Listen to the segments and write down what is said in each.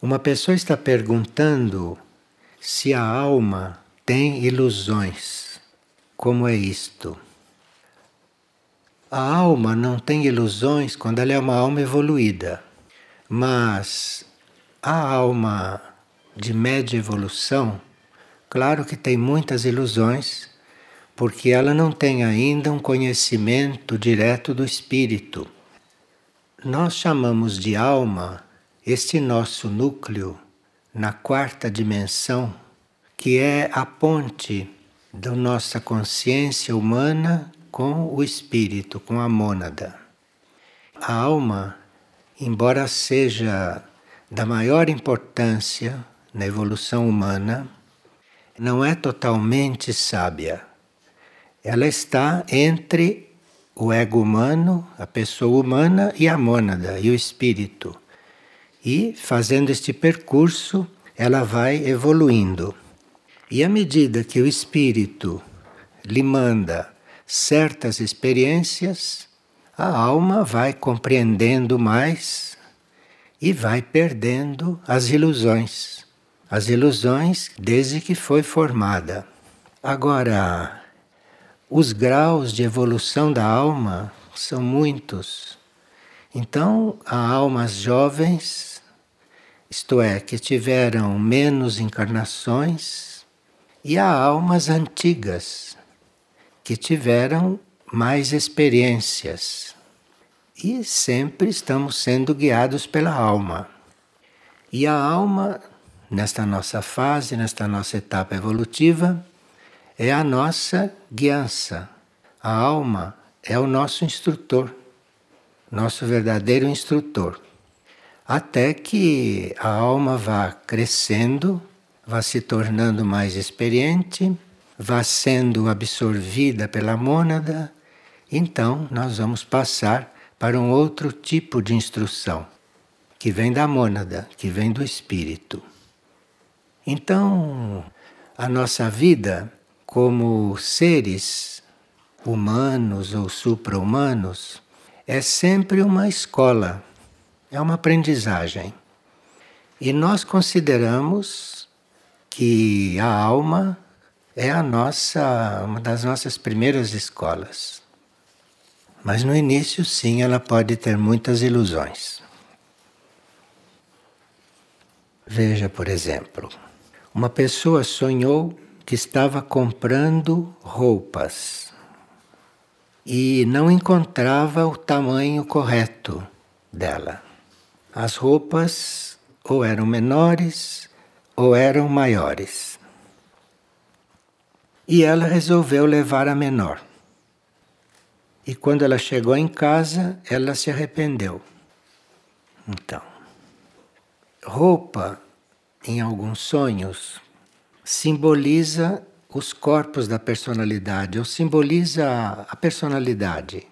Uma pessoa está perguntando se a alma tem ilusões. Como é isto? A alma não tem ilusões quando ela é uma alma evoluída, mas a alma de média evolução, claro que tem muitas ilusões, porque ela não tem ainda um conhecimento direto do espírito. Nós chamamos de alma este nosso núcleo na quarta dimensão, que é a ponte da nossa consciência humana com o espírito, com a mônada. A alma, embora seja da maior importância na evolução humana, não é totalmente sábia. Ela está entre o ego humano, a pessoa humana e a mônada, e o espírito. E fazendo este percurso, ela vai evoluindo. E à medida que o espírito lhe manda certas experiências, a alma vai compreendendo mais e vai perdendo as ilusões. As ilusões desde que foi formada. Agora, os graus de evolução da alma são muitos. Então, há almas jovens, isto é, que tiveram menos encarnações, e há almas antigas, que tiveram mais experiências. E sempre estamos sendo guiados pela alma. E a alma, nesta nossa fase, nesta nossa etapa evolutiva, é a nossa guiança. A alma é o nosso instrutor, nosso verdadeiro instrutor. Até que a alma vá crescendo, vá se tornando mais experiente, vá sendo absorvida pela mônada, então nós vamos passar para um outro tipo de instrução, que vem da mônada, que vem do espírito. Então, a nossa vida, como seres humanos ou supra-humanos, é sempre uma escola, é uma aprendizagem. E nós consideramos que a alma é uma das nossas primeiras escolas. Mas no início, sim, ela pode ter muitas ilusões. Veja, por exemplo, uma pessoa sonhou que estava comprando roupas e não encontrava o tamanho correto dela. As roupas ou eram menores ou eram maiores. E ela resolveu levar a menor. E quando ela chegou em casa, ela se arrependeu. Então, roupa, em alguns sonhos, simboliza os corpos da personalidade, ou simboliza a personalidade.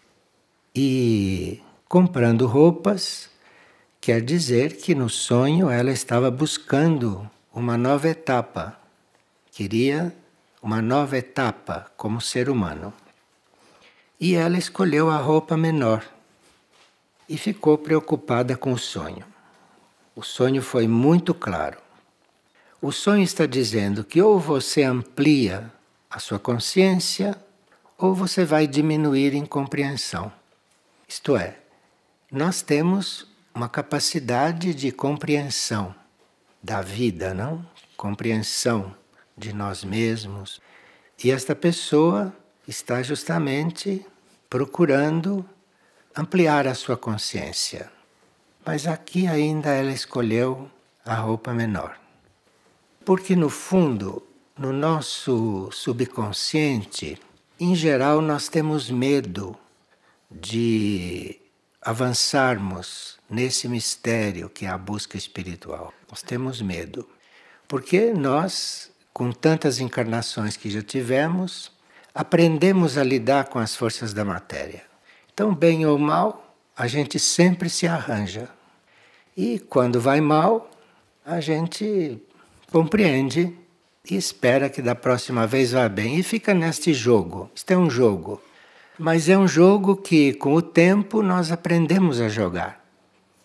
E comprando roupas, quer dizer que no sonho ela estava buscando uma nova etapa. Queria uma nova etapa como ser humano. E ela escolheu a roupa menor e ficou preocupada com o sonho. O sonho foi muito claro. O sonho está dizendo que ou você amplia a sua consciência ou você vai diminuir em compreensão. Isto é, nós temos uma capacidade de compreensão da vida, não? Compreensão de nós mesmos. E esta pessoa está justamente procurando ampliar a sua consciência. Mas aqui ainda ela escolheu a roupa menor. Porque no fundo, no nosso subconsciente, em geral nós temos medo de avançarmos nesse mistério que é a busca espiritual. Nós temos medo. Porque nós, com tantas encarnações que já tivemos, aprendemos a lidar com as forças da matéria. Então, bem ou mal, a gente sempre se arranja. E quando vai mal, a gente compreende e espera que da próxima vez vá bem. E fica neste jogo. Isto é um jogo. Mas é um jogo que, com o tempo, nós aprendemos a jogar.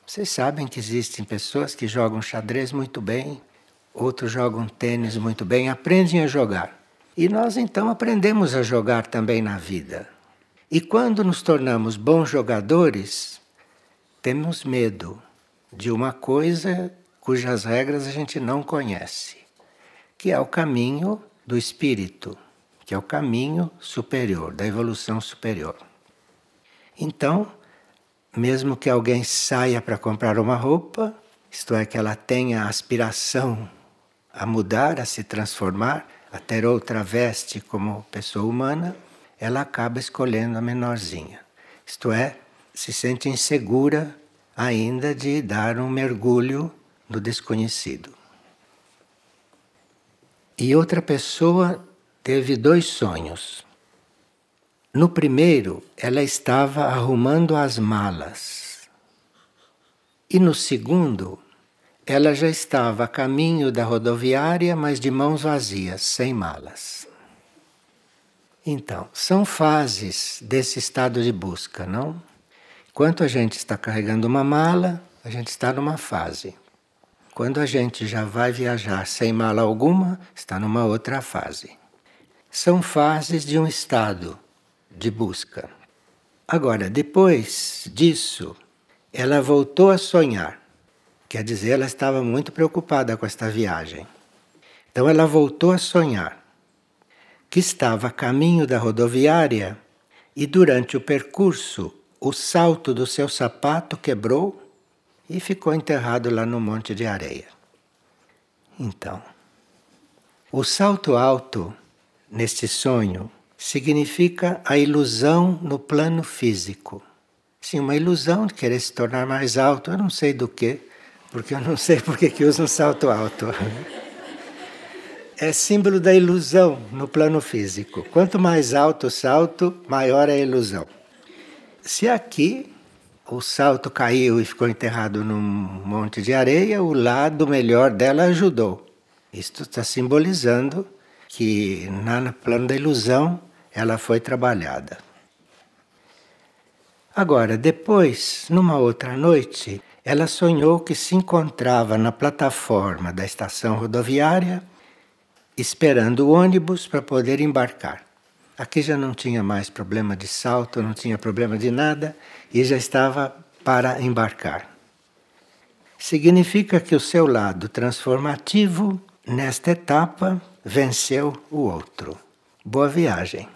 Vocês sabem que existem pessoas que jogam xadrez muito bem, outros jogam tênis muito bem, aprendem a jogar. E nós então aprendemos a jogar também na vida. E quando nos tornamos bons jogadores, temos medo de uma coisa cujas regras a gente não conhece, que é o caminho do espírito, que é o caminho superior, da evolução superior. Então, mesmo que alguém saia para comprar uma roupa, isto é, que ela tenha aspiração a mudar, a se transformar, a ter outra veste como pessoa humana, ela acaba escolhendo a menorzinha. Isto é, se sente insegura ainda de dar um mergulho no desconhecido. E outra pessoa teve 2 sonhos. No primeiro, ela estava arrumando as malas. E no segundo, ela já estava a caminho da rodoviária, mas de mãos vazias, sem malas. Então, são fases desse estado de busca, não? Enquanto a gente está carregando uma mala, a gente está numa fase. Quando a gente já vai viajar sem mala alguma, está numa outra fase. São fases de um estado de busca. Agora, depois disso, ela voltou a sonhar. Quer dizer, ela estava muito preocupada com esta viagem. Então ela voltou a sonhar que estava a caminho da rodoviária e durante o percurso o salto do seu sapato quebrou e ficou enterrado lá no monte de areia. Então, o salto alto neste sonho significa a ilusão no plano físico. Sim, uma ilusão de querer se tornar mais alto, eu não sei do quê, porque eu não sei porque que usa um salto alto. É símbolo da ilusão no plano físico. Quanto mais alto o salto, maior é a ilusão. Se aqui o salto caiu e ficou enterrado num monte de areia, o lado melhor dela ajudou. Isto está simbolizando que no plano da ilusão ela foi trabalhada. Agora, depois, numa outra noite, ela sonhou que se encontrava na plataforma da estação rodoviária esperando o ônibus para poder embarcar. Aqui já não tinha mais problema de salto, não tinha problema de nada e já estava para embarcar. Significa que o seu lado transformativo, nesta etapa, venceu o outro. Boa viagem.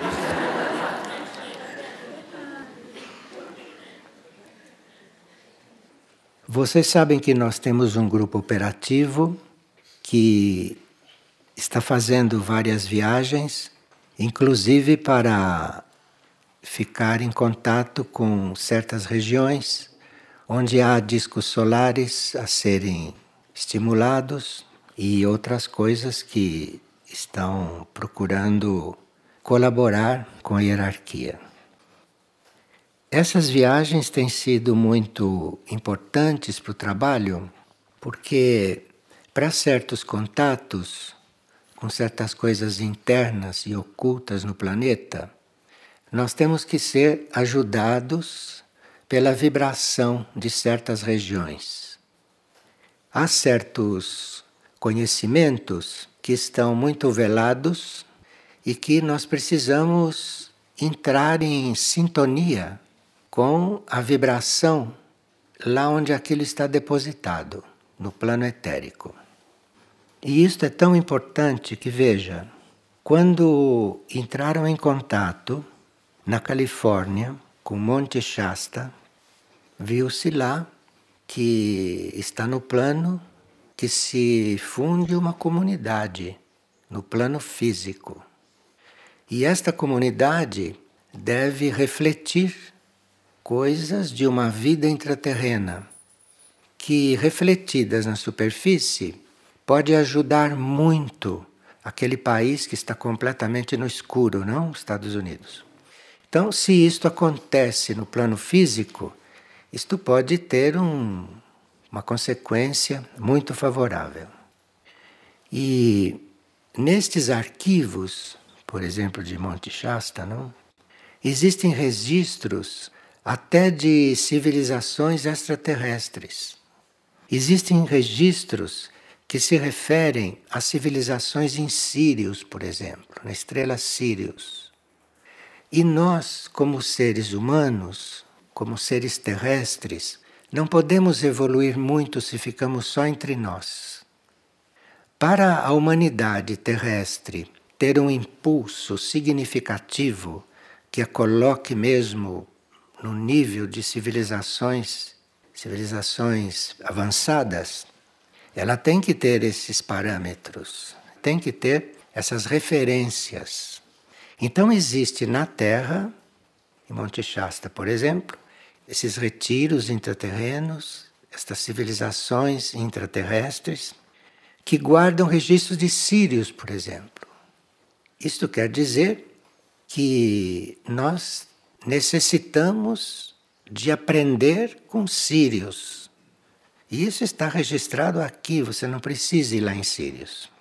Vocês sabem que nós temos um grupo operativo que está fazendo várias viagens, inclusive para ficar em contato com certas regiões onde há discos solares a serem estimulados e outras coisas que estão procurando colaborar com a hierarquia. Essas viagens têm sido muito importantes para o trabalho, porque para certos contatos com certas coisas internas e ocultas no planeta, nós temos que ser ajudados pela vibração de certas regiões. Há certos conhecimentos que estão muito velados e que nós precisamos entrar em sintonia com a vibração lá onde aquilo está depositado, no plano etérico. E isto é tão importante que, veja, quando entraram em contato na Califórnia com Monte Shasta, viu-se lá que está no plano que se funde uma comunidade, no plano físico. E esta comunidade deve refletir coisas de uma vida intraterrena, que refletidas na superfície pode ajudar muito aquele país que está completamente no escuro, não? Estados Unidos. Então, se isto acontece no plano físico, isto pode ter uma consequência muito favorável. E nestes arquivos, por exemplo, de Monte Shasta, não? Existem registros até de civilizações extraterrestres. Existem registros que se referem a civilizações em Sírius, por exemplo, na estrela Sírius. E nós, como seres humanos, como seres terrestres, não podemos evoluir muito se ficamos só entre nós. Para a humanidade terrestre ter um impulso significativo que a coloque mesmo no nível de civilizações avançadas, ela tem que ter esses parâmetros, tem que ter essas referências. Então existe na Terra, em Monte Shasta, por exemplo, esses retiros intraterrenos, estas civilizações intraterrestres, que guardam registros de Sírios, por exemplo. Isto quer dizer que nós necessitamos de aprender com Sírios. E isso está registrado aqui, você não precisa ir lá em Sírios.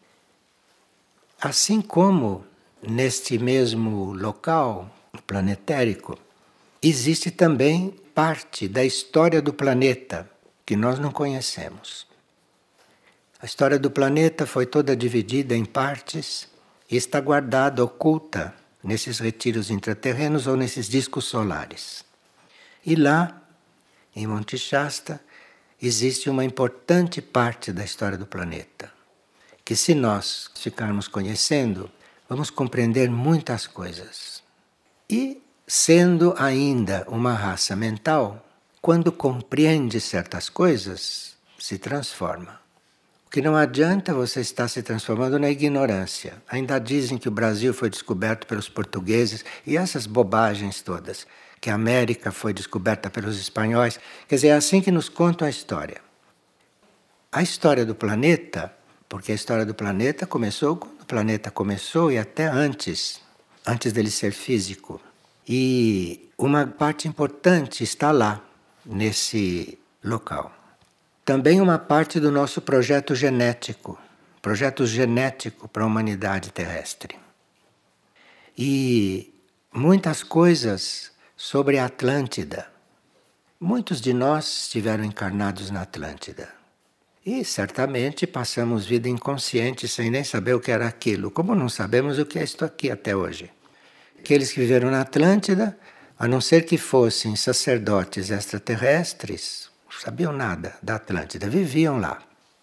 Assim como neste mesmo local planetérico, existe também parte da história do planeta que nós não conhecemos. A história do planeta foi toda dividida em partes e está guardada, oculta, nesses retiros intraterrenos ou nesses discos solares. E lá, em Monte Shasta, existe uma importante parte da história do planeta, que se nós ficarmos conhecendo, vamos compreender muitas coisas. E, sendo ainda uma raça mental, quando compreende certas coisas, se transforma. O que não adianta você estar se transformando na ignorância. Ainda dizem que o Brasil foi descoberto pelos portugueses e essas bobagens todas, que a América foi descoberta pelos espanhóis. Quer dizer, é assim que nos contam a história. A história do planeta, porque a história do planeta começou quando o planeta começou e até antes dele ser físico. E uma parte importante está lá, nesse local. Também uma parte do nosso projeto genético para a humanidade terrestre. E muitas coisas sobre a Atlântida. Muitos de nós estiveram encarnados na Atlântida. E certamente passamos vida inconsciente sem nem saber o que era aquilo, como não sabemos o que é isto aqui até hoje. Aqueles que viveram na Atlântida, a não ser que fossem sacerdotes extraterrestres, não sabiam nada da Atlântida, viviam lá.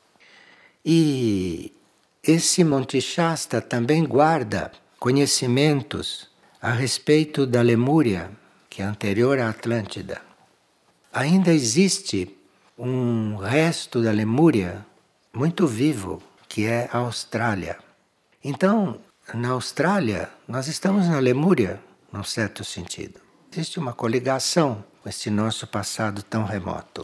E esse Monte Shasta também guarda conhecimentos a respeito da Lemúria, que é anterior à Atlântida. Ainda existe um resto da Lemúria muito vivo, que é a Austrália. Então, na Austrália, nós estamos na Lemúria, num certo sentido. Existe uma coligação com esse nosso passado tão remoto.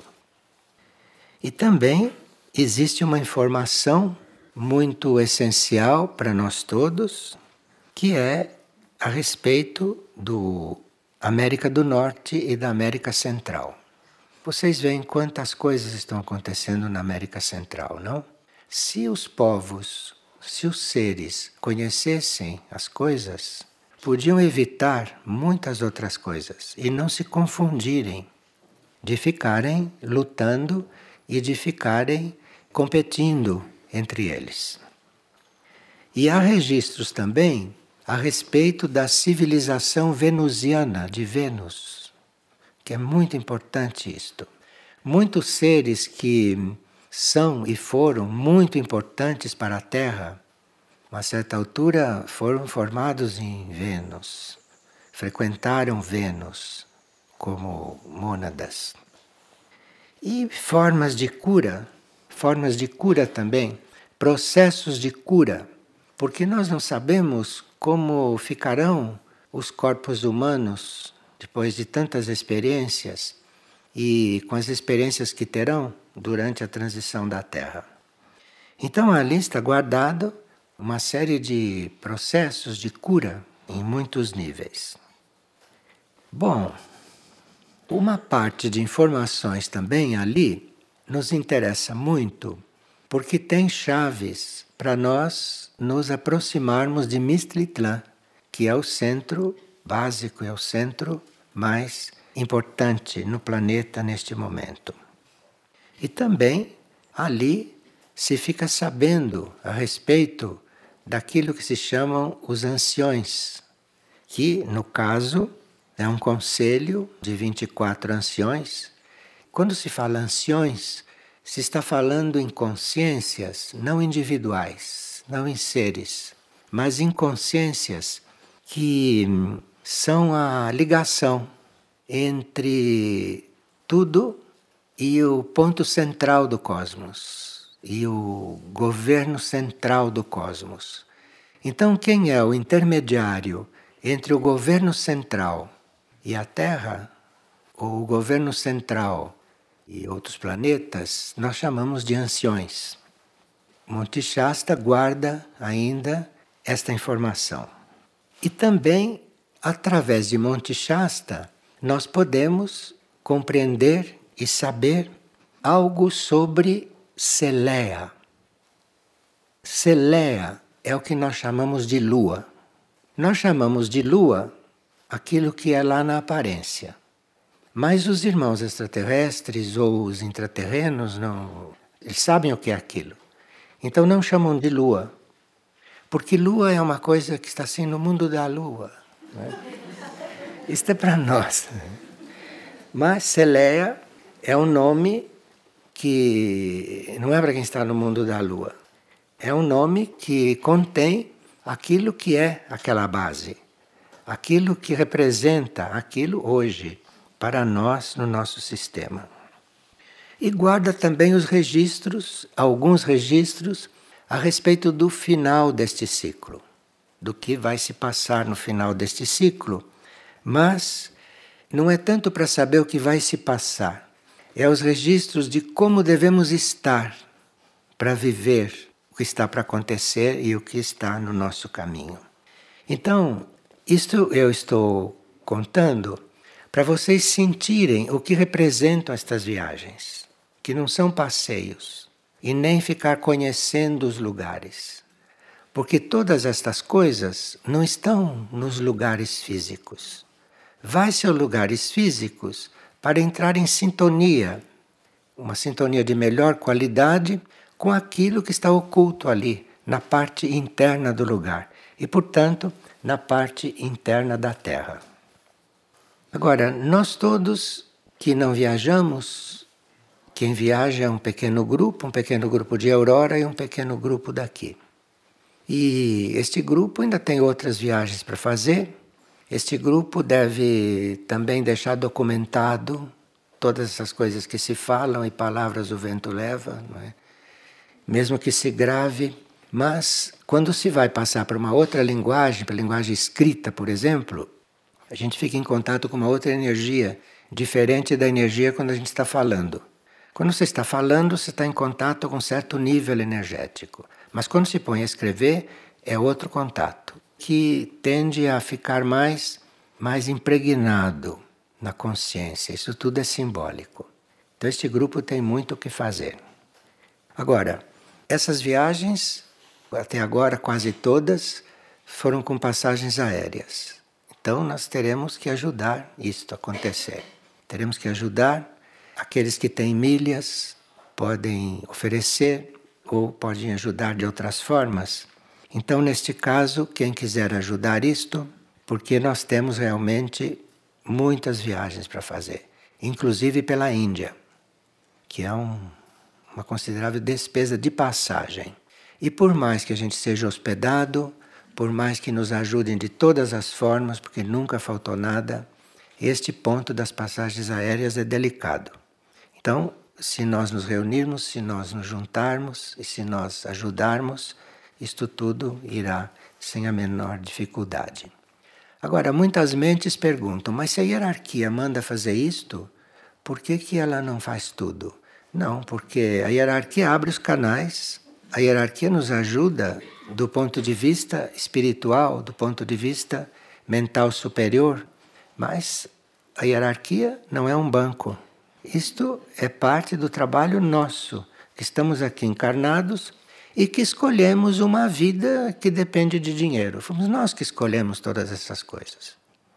E também existe uma informação muito essencial para nós todos, que é a respeito do América do Norte e da América Central. Vocês veem quantas coisas estão acontecendo na América Central, não? Se os povos, se os seres conhecessem as coisas, podiam evitar muitas outras coisas e não se confundirem, de ficarem lutando e de ficarem competindo entre eles. E há registros também a respeito da civilização venusiana de Vênus, que é muito importante isto. Muitos seres que são e foram muito importantes para a Terra, a uma certa altura foram formados em Vênus, frequentaram Vênus como mônadas. E formas de cura também, processos de cura, porque nós não sabemos como ficarão os corpos humanos depois de tantas experiências e com as experiências que terão durante a transição da Terra. Então ali está guardado uma série de processos de cura em muitos níveis. Bom, uma parte de informações também ali nos interessa muito, porque tem chaves para nós nos aproximarmos de Mistlitlã, que é o centro básico, é o centro mais importante no planeta neste momento. E também ali se fica sabendo a respeito daquilo que se chamam os anciões, que no caso é um conselho de 24 anciões. Quando se fala anciões, se está falando em consciências não individuais, não em seres, mas em consciências que são a ligação entre tudo e o ponto central do cosmos, e o governo central do cosmos. Então, quem é o intermediário entre o governo central e a Terra, ou o governo central e outros planetas, nós chamamos de anciões. Monte Shasta guarda ainda esta informação. E também, através de Monte Shasta, nós podemos compreender e saber algo sobre Selea. Selea é o que nós chamamos de lua. Nós chamamos de lua aquilo que é lá na aparência. Mas os irmãos extraterrestres ou os intraterrenos não, eles sabem o que é aquilo. Então não chamam de lua. Porque lua é uma coisa que está assim no mundo da lua. Né? Isto é para nós. Mas Selea é um nome que não é para quem está no mundo da lua. É um nome que contém aquilo que é aquela base. Aquilo que representa aquilo hoje para nós no nosso sistema. E guarda também os registros, alguns registros, a respeito do final deste ciclo, do que vai se passar no final deste ciclo, mas não é tanto para saber o que vai se passar, é os registros de como devemos estar para viver o que está para acontecer e o que está no nosso caminho. Então, isto eu estou contando para vocês sentirem o que representam estas viagens, que não são passeios e nem ficar conhecendo os lugares, porque todas estas coisas não estão nos lugares físicos. Vai-se aos lugares físicos para entrar em sintonia, uma sintonia de melhor qualidade com aquilo que está oculto ali, na parte interna do lugar e, portanto, na parte interna da Terra. Agora, nós todos que não viajamos, quem viaja é um pequeno grupo de Aurora e um pequeno grupo daqui. E este grupo ainda tem outras viagens para fazer. Este grupo deve também deixar documentado todas essas coisas que se falam e palavras o vento leva, não é? Mesmo que se grave, mas quando se vai passar para uma outra linguagem, para a linguagem escrita, por exemplo, a gente fica em contato com uma outra energia, diferente da energia quando a gente está falando. Quando você está falando, você está em contato com um certo nível energético. Mas quando se põe a escrever, é outro contato, que tende a ficar mais impregnado na consciência. Isso tudo é simbólico. Então este grupo tem muito o que fazer. Agora, essas viagens, até agora quase todas, foram com passagens aéreas. Então nós teremos que ajudar isto a acontecer. Teremos que ajudar aqueles que têm milhas, podem oferecer ou podem ajudar de outras formas. Então, neste caso, quem quiser ajudar isto, porque nós temos realmente muitas viagens para fazer, inclusive pela Índia, que é uma considerável despesa de passagem. E por mais que a gente seja hospedado, por mais que nos ajudem de todas as formas, porque nunca faltou nada, este ponto das passagens aéreas é delicado. Então, se nós nos reunirmos, se nós nos juntarmos e se nós ajudarmos, isto tudo irá sem a menor dificuldade. Agora, muitas mentes perguntam, mas se a hierarquia manda fazer isto, por que ela não faz tudo? Não, porque a hierarquia abre os canais, a hierarquia nos ajuda do ponto de vista espiritual, do ponto de vista mental superior, mas a hierarquia não é um banco. Isto é parte do trabalho nosso, que estamos aqui encarnados e que escolhemos uma vida que depende de dinheiro. Fomos nós que escolhemos todas essas coisas.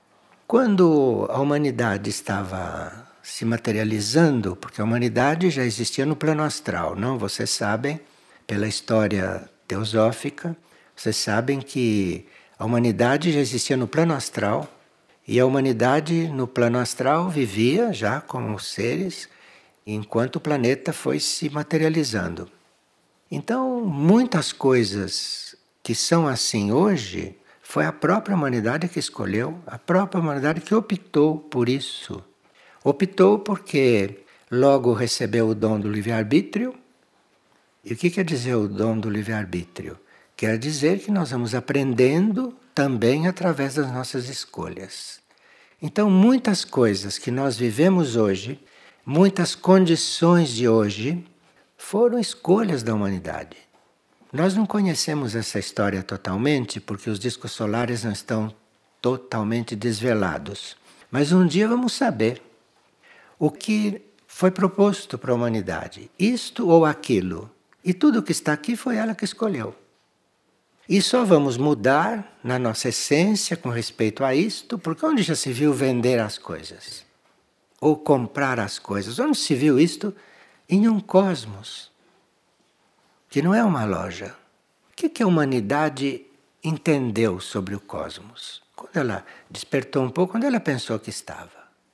Quando a humanidade estava se materializando, porque a humanidade já existia no plano astral, não? Vocês sabem, pela história teosófica, vocês sabem que a humanidade já existia no plano astral e a humanidade no plano astral vivia já como seres enquanto o planeta foi se materializando. Então, muitas coisas que são assim hoje, foi a própria humanidade que escolheu, a própria humanidade que optou por isso. Optou porque logo recebeu o dom do livre-arbítrio. E o que quer dizer o dom do livre-arbítrio? Quer dizer que nós vamos aprendendo também através das nossas escolhas. Então, muitas coisas que nós vivemos hoje, muitas condições de hoje, foram escolhas da humanidade. Nós não conhecemos essa história totalmente porque os discos solares não estão totalmente desvelados. Mas um dia vamos saber o que foi proposto para a humanidade, isto ou aquilo. E tudo que está aqui foi ela que escolheu. E só vamos mudar na nossa essência com respeito a isto, porque onde já se viu vender as coisas? Ou comprar as coisas? Onde se viu isto? Em um cosmos, que não é uma loja. O que a humanidade entendeu sobre o cosmos? Quando ela despertou um pouco, quando ela pensou que estava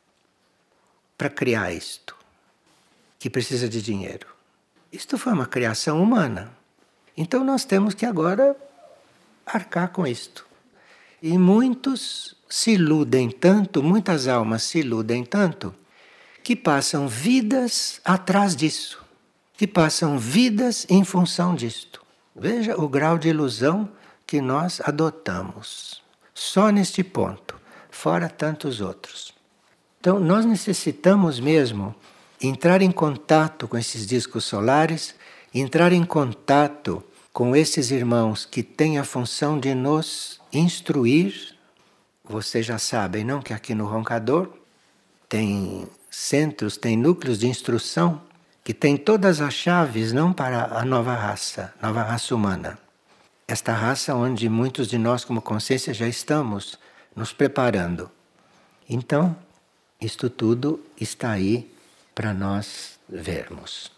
para criar isto, que precisa de dinheiro. Isto foi uma criação humana. Então nós temos que agora arcar com isto. E muitos se iludem tanto, muitas almas se iludem tanto, que passam vidas atrás disso, que passam vidas em função disto. Veja o grau de ilusão que nós adotamos, só neste ponto, fora tantos outros. Então nós necessitamos mesmo entrar em contato com esses discos solares, entrar em contato com esses irmãos que têm a função de nos instruir. Vocês já sabem, não? Que aqui no Roncador tem centros, tem núcleos de instrução que tem todas as chaves, não para a nova raça humana. Esta raça onde muitos de nós como consciência já estamos nos preparando. Então, isto tudo está aí para nós vermos.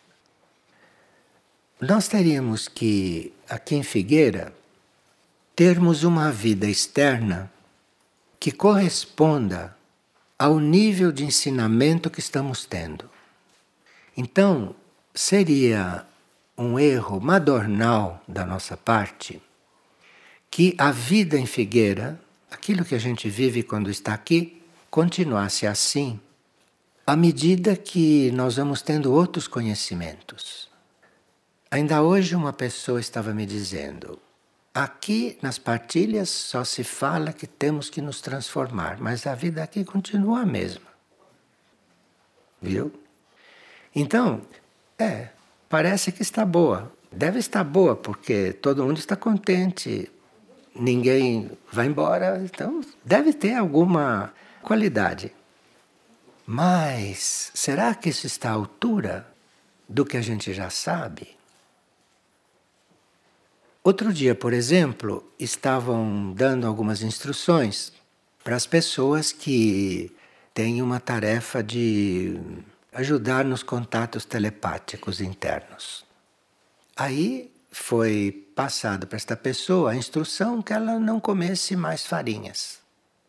Nós teríamos que, aqui em Figueira, termos uma vida externa que corresponda ao nível de ensinamento que estamos tendo. Então, seria um erro madornal da nossa parte que a vida em Figueira, aquilo que a gente vive quando está aqui, continuasse assim, à medida que nós vamos tendo outros conhecimentos. Ainda hoje uma pessoa estava me dizendo, aqui nas partilhas só se fala que temos que nos transformar, mas a vida aqui continua a mesma. Viu? Então, parece que está boa. Deve estar boa, porque todo mundo está contente. Ninguém vai embora, então deve ter alguma qualidade. Mas será que isso está à altura do que a gente já sabe? Outro dia, por exemplo, estavam dando algumas instruções para as pessoas que têm uma tarefa de ajudar nos contatos telepáticos internos. Aí foi passado para esta pessoa a instrução que ela não comesse mais farinhas.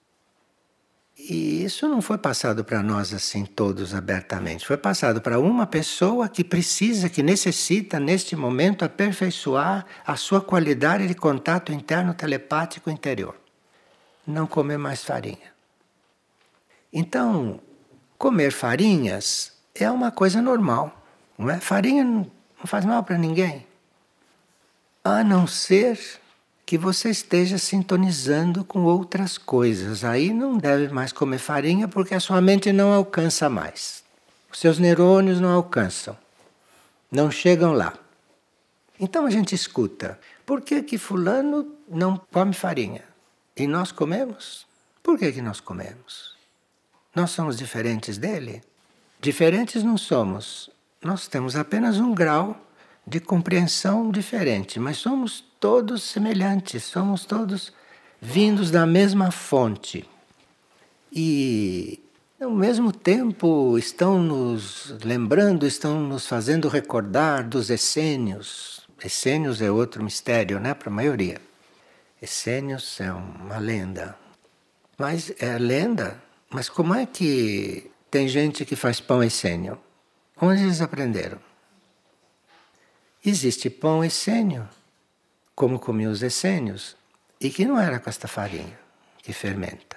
E isso não foi passado para nós assim todos abertamente. Foi passado para uma pessoa que precisa, que necessita neste momento aperfeiçoar a sua qualidade de contato interno telepático interior. Não comer mais farinha. Então, comer farinhas é uma coisa normal, não é? Farinha não faz mal para ninguém. A não ser que você esteja sintonizando com outras coisas. Aí não deve mais comer farinha porque a sua mente não alcança mais. Os seus neurônios não alcançam. Não chegam lá. Então a gente escuta. Por que fulano não come farinha? E nós comemos? Por que nós comemos? Nós somos diferentes dele? Diferentes não somos. Nós temos apenas um grau de compreensão diferente, mas somos todos semelhantes, somos todos vindos da mesma fonte. E, ao mesmo tempo, estão nos lembrando, estão nos fazendo recordar dos essênios. Essênios é outro mistério, né, para a maioria. Essênios é uma lenda. Mas é lenda. Mas como é que tem gente que faz pão essênio? Onde eles aprenderam? Existe pão essênio, como comiam os essênios, e que não era com esta farinha que fermenta.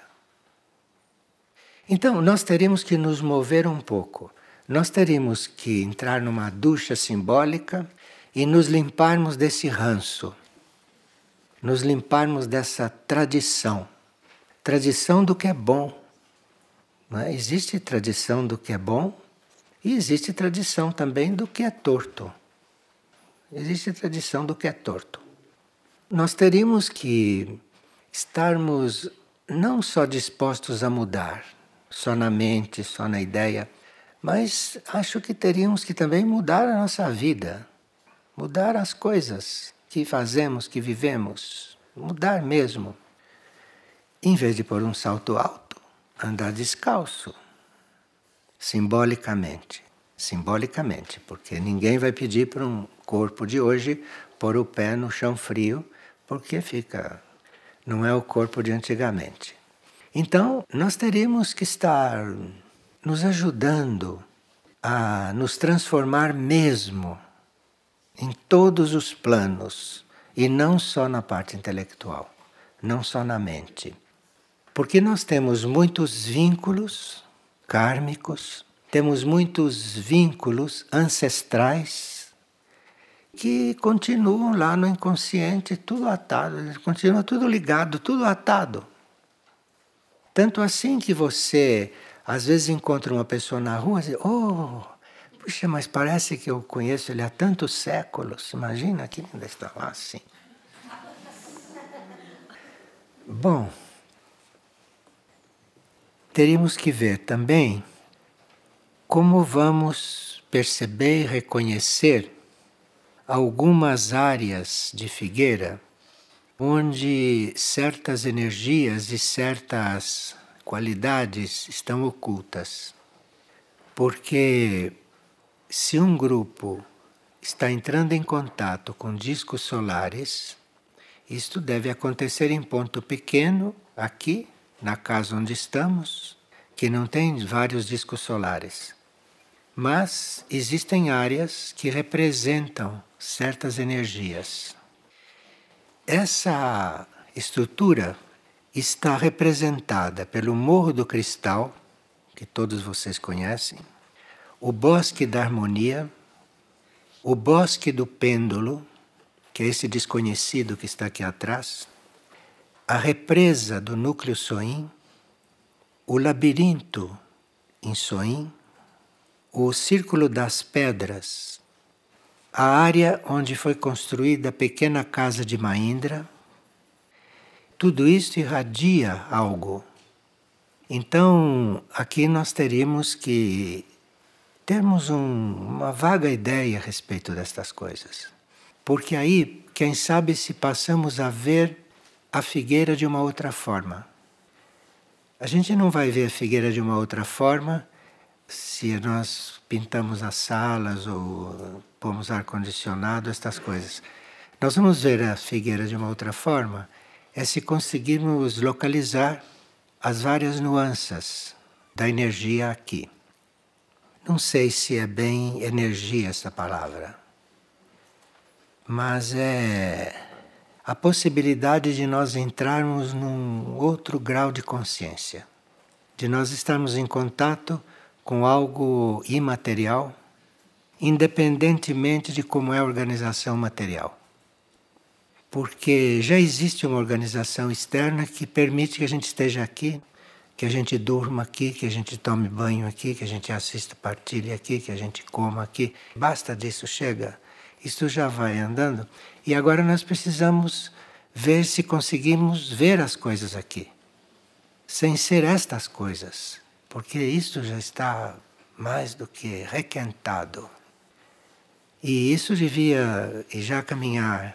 Então, nós teríamos que nos mover um pouco. Nós teríamos que entrar numa ducha simbólica e nos limparmos desse ranço, nos limparmos dessa tradição. Tradição do que é bom. Não é? Existe tradição do que é bom e existe tradição também do que é torto. Existe tradição do que é torto. Nós teríamos que estarmos não só dispostos a mudar, só na mente, só na ideia, mas acho que teríamos que também mudar a nossa vida, mudar as coisas que fazemos, que vivemos, mudar mesmo. Em vez de pôr um salto alto, andar descalço, simbolicamente. Simbolicamente, porque ninguém vai pedir para um corpo de hoje pôr o pé no chão frio, porque não é o corpo de antigamente. Então, nós teríamos que estar nos ajudando a nos transformar mesmo em todos os planos, e não só na parte intelectual, não só na mente. Porque nós temos muitos vínculos kármicos, temos muitos vínculos ancestrais que continuam lá no inconsciente, tudo atado, continua tudo ligado, tudo atado. Tanto assim que você, às vezes, encontra uma pessoa na rua e diz, oh, puxa, mas parece que eu conheço ele há tantos séculos. Imagina que ainda está lá assim. Bom, teríamos que ver também como vamos perceber e reconhecer algumas áreas de Figueira onde certas energias e certas qualidades estão ocultas. Porque se um grupo está entrando em contato com discos solares, isto deve acontecer em ponto pequeno, aqui, na casa onde estamos, que não tem vários discos solares. Mas existem áreas que representam certas energias. Essa estrutura está representada pelo Morro do Cristal, que todos vocês conhecem, o Bosque da Harmonia, o Bosque do Pêndulo, que é esse desconhecido que está aqui atrás, a represa do Núcleo Soim, o Labirinto em Soim, o Círculo das Pedras, a área onde foi construída a pequena casa de Mahindra. Tudo isso irradia algo. Então, aqui nós teríamos que termos uma vaga ideia a respeito destas coisas. Porque aí, quem sabe se passamos a ver a figueira de uma outra forma. A gente não vai ver a figueira de uma outra forma se nós pintamos as salas ou pomos ar-condicionado, estas coisas. Nós vamos ver a figueira de uma outra forma se conseguirmos localizar as várias nuances da energia aqui. Não sei se é bem energia essa palavra, mas é a possibilidade de nós entrarmos num outro grau de consciência, de nós estarmos em contato com algo imaterial, independentemente de como é a organização material. Porque já existe uma organização externa que permite que a gente esteja aqui, que a gente durma aqui, que a gente tome banho aqui, que a gente assista partilha aqui, que a gente coma aqui. Basta disso, chega. Isso já vai andando. E agora nós precisamos ver se conseguimos ver as coisas aqui, sem ser estas coisas. Porque isso já está mais do que requentado. E isso devia já caminhar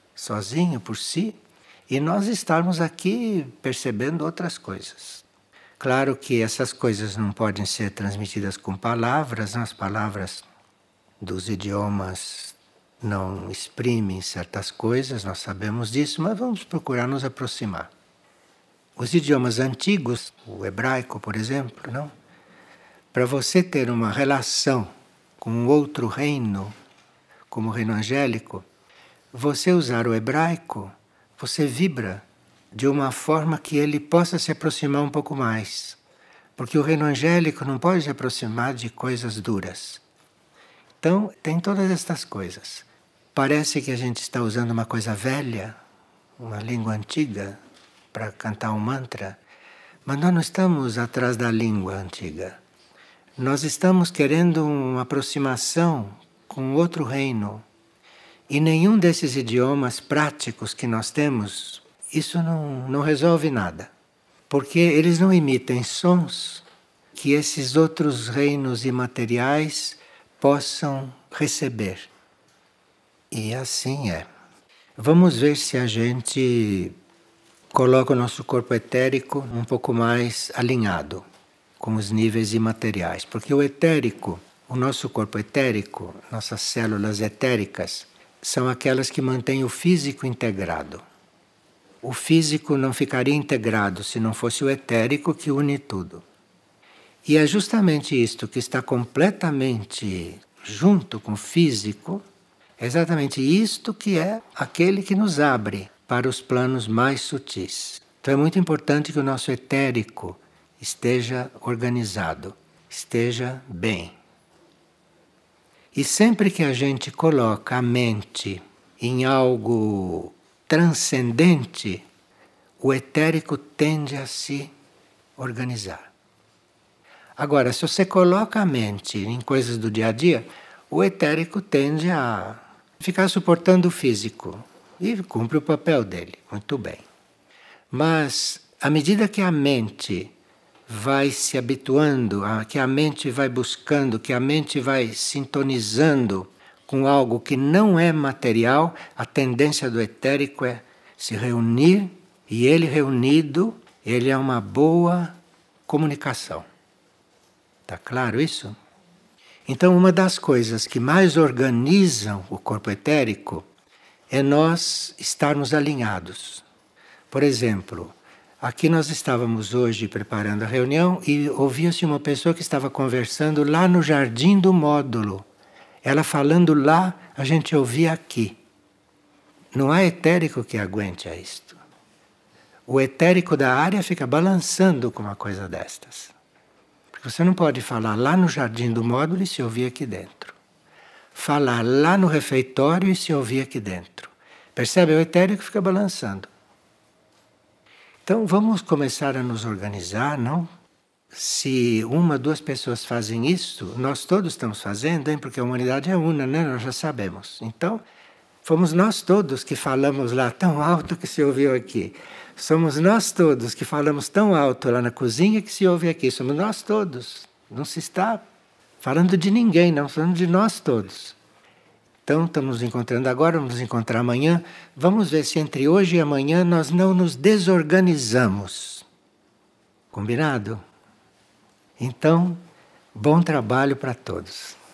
sozinho por si, e nós estarmos aqui percebendo outras coisas. Claro que essas coisas não podem ser transmitidas com palavras, as palavras dos idiomas não exprimem certas coisas, nós sabemos disso, mas vamos procurar nos aproximar. Os idiomas antigos, o hebraico, por exemplo, não? Para você ter uma relação com outro reino, como o reino angélico, você usar o hebraico, você vibra de uma forma que ele possa se aproximar um pouco mais. Porque o reino angélico não pode se aproximar de coisas duras. Então, tem todas estas coisas. Parece que a gente está usando uma coisa velha, uma língua antiga, para cantar um mantra, mas nós não estamos atrás da língua antiga. Nós estamos querendo uma aproximação com outro reino. E nenhum desses idiomas práticos que nós temos, isso não resolve nada. Porque eles não emitem sons que esses outros reinos imateriais possam receber. E assim é. Vamos ver se a gente coloca o nosso corpo etérico um pouco mais alinhado com os níveis imateriais. Porque o etérico, o nosso corpo etérico, nossas células etéricas, são aquelas que mantêm o físico integrado. O físico não ficaria integrado se não fosse o etérico que une tudo. E é justamente isto que está completamente junto com o físico, é exatamente isto que é aquele que nos abre para os planos mais sutis. Então é muito importante que o nosso etérico esteja organizado, esteja bem. E sempre que a gente coloca a mente em algo transcendente, o etérico tende a se organizar. Agora, se você coloca a mente em coisas do dia a dia, o etérico tende a ficar suportando o físico e cumpre o papel dele, muito bem. Mas, à medida que a mente vai se habituando, que a mente vai buscando, que a mente vai sintonizando com algo que não é material, a tendência do etérico é se reunir, e ele reunido, ele é uma boa comunicação. Está claro isso? Então, uma das coisas que mais organizam o corpo etérico é nós estarmos alinhados. Por exemplo, aqui nós estávamos hoje preparando a reunião e ouvia-se uma pessoa que estava conversando lá no jardim do módulo. Ela falando lá, a gente ouvia aqui. Não há etérico que aguente a isto. O etérico da área fica balançando com uma coisa destas. Porque você não pode falar lá no jardim do módulo e se ouvir aqui dentro. Falar lá no refeitório e se ouvir aqui dentro. Percebe? O etérico fica balançando. Então vamos começar a nos organizar, não? Se uma, duas pessoas fazem isso, nós todos estamos fazendo, hein? Porque a humanidade é una, né? Nós já sabemos. Então, fomos nós todos que falamos lá tão alto que se ouviu aqui. Somos nós todos que falamos tão alto lá na cozinha que se ouve aqui. Somos nós todos. Não se está falando de ninguém, não. Falando de nós todos. Então, estamos nos encontrando agora, vamos nos encontrar amanhã. Vamos ver se entre hoje e amanhã nós não nos desorganizamos. Combinado? Então, bom trabalho para todos.